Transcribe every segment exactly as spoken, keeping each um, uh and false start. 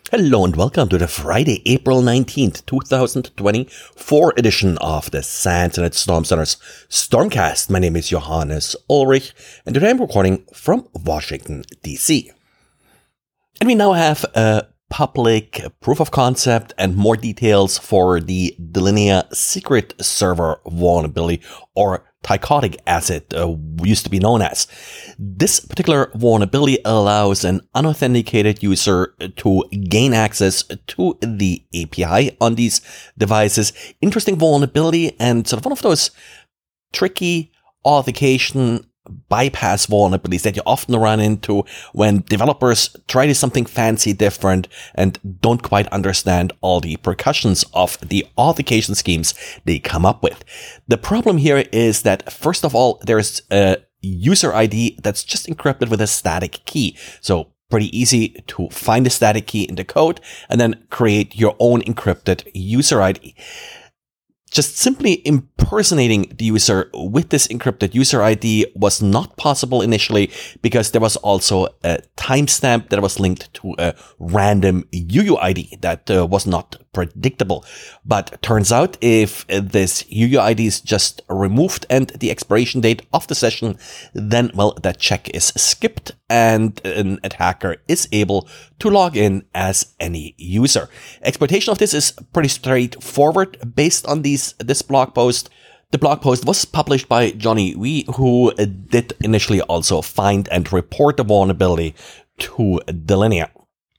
Hello and welcome to the Friday, April nineteenth, twenty twenty-four edition of the SANS Internet Storm Center's Stormcast. My name is Johannes Ulrich and today I'm recording from Washington, D C. And we now have a public proof of concept and more details for the Delinea secret server vulnerability, or Thycotic as it uh, used to be known as. This particular vulnerability allows an unauthenticated user to gain access to the A P I on these devices. Interesting vulnerability and sort of one of those tricky authentication bypass vulnerabilities that you often run into when developers try to do something fancy different and don't quite understand all the repercussions of the authentication schemes they come up with. The problem here is that, first of all, there's a user I D that's just encrypted with a static key. So pretty easy to find a static key in the code and then create your own encrypted user I D. Just simply impersonating the user with this encrypted user I D was not possible initially because there was also a timestamp that was linked to a random U U I D that uh, was not predictable. But turns out if this U U I D is just removed and the expiration date of the session, then, well, that check is skipped and an attacker is able to log in as any user. Exploitation of this is pretty straightforward based on these this blog post. The blog post was published by Johnny Wee, who did initially also find and report the vulnerability to Delinea.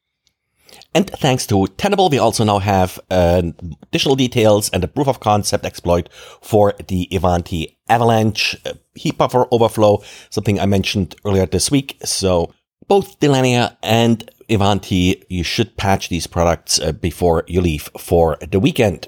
And thanks to Tenable, we also now have uh, additional details and a proof of concept exploit for the Ivanti Avalanche uh, heap buffer overflow, something I mentioned earlier this week. So both Delinea and Ivanti, you should patch these products uh, before you leave for the weekend.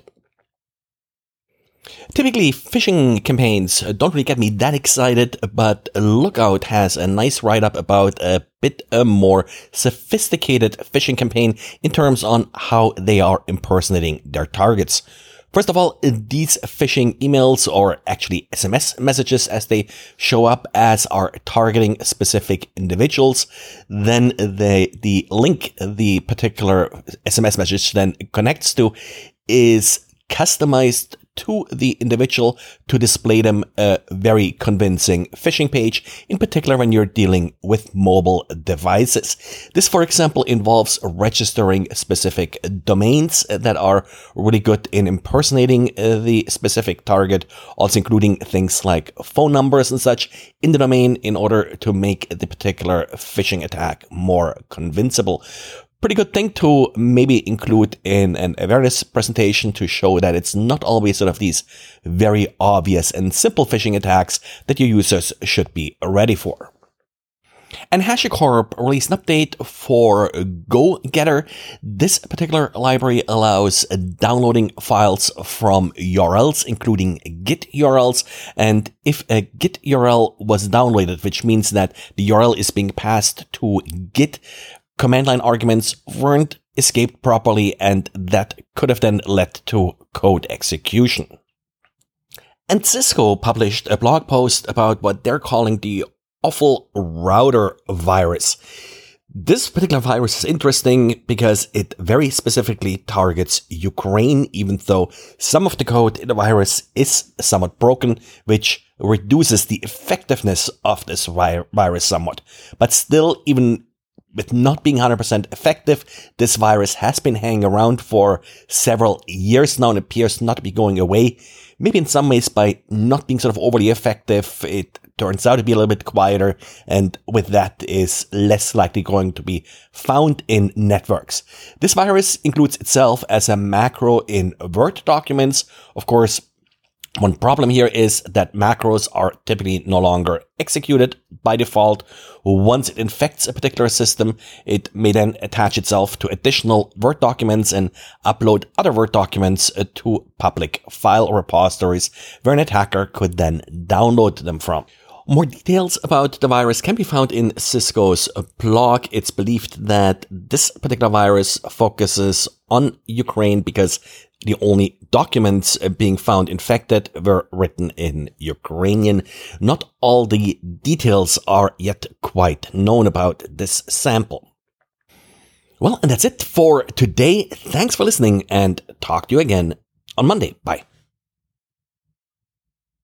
Typically, phishing campaigns don't really get me that excited, but Lookout has a nice write-up about a bit a more sophisticated phishing campaign in terms on how they are impersonating their targets. First of all, these phishing emails, or actually S M S messages as they show up as, are targeting specific individuals. Then they, the link the particular S M S message then connects to is customized to the individual to display them a very convincing phishing page, in particular when you're dealing with mobile devices. This, for example, involves registering specific domains that are really good in impersonating the specific target, also including things like phone numbers and such in the domain in order to make the particular phishing attack more convincible. Pretty good thing to maybe include in an awareness presentation to show that it's not always sort of these very obvious and simple phishing attacks that your users should be ready for. And HashiCorp released an update for GoGetter. This particular library allows downloading files from U R Ls, including Git U R Ls. And if a Git U R L was downloaded, which means that the U R L is being passed to Git, command line arguments weren't escaped properly, and that could have then led to code execution. And Cisco published a blog post about what they're calling the awful router virus. This particular virus is interesting because it very specifically targets Ukraine, even though some of the code in the virus is somewhat broken, which reduces the effectiveness of this vi- virus somewhat. But still, even with not being one hundred percent effective, this virus has been hanging around for several years now and appears not to be going away. Maybe in some ways by not being sort of overly effective, it turns out to be a little bit quieter, and with that is less likely going to be found in networks. This virus includes itself as a macro in Word documents. Of course, one problem here is that macros are typically no longer executed by default. Once it infects a particular system, it may then attach itself to additional Word documents and upload other Word documents to public file repositories where an attacker could then download them from. More details about the virus can be found in Cisco's blog. It's believed that this particular virus focuses on Ukraine because the only documents being found infected were written in Ukrainian. Not all the details are yet quite known about this sample. Well, and that's it for today. Thanks for listening, and talk to you again on Monday. Bye.